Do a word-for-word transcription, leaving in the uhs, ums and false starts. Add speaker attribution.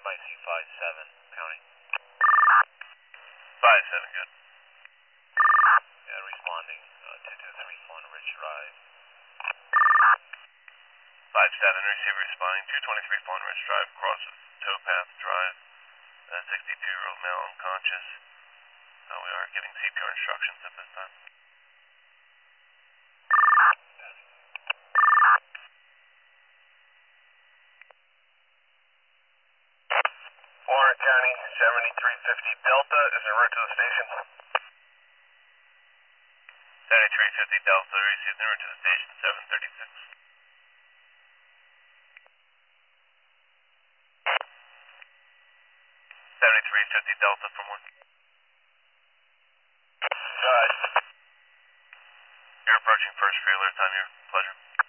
Speaker 1: by C five seven, county.
Speaker 2: five seven, good.
Speaker 1: Yeah, responding, uh, two two three Florida Ridge Drive.
Speaker 2: five seven, receiver responding, two twenty-three Florida Ridge Drive, across with Towpath Drive. Uh, sixty-two-year-old male unconscious. Uh, we are giving C P R instructions at this time.
Speaker 3: Warren County, seventy-three fifty Delta is en route to the station.
Speaker 2: seventy-three fifty Delta, received en route to the station, seven thirty-six. seventy-three fifty Delta from one.
Speaker 3: Good.
Speaker 2: You're approaching first free alert time, your pleasure.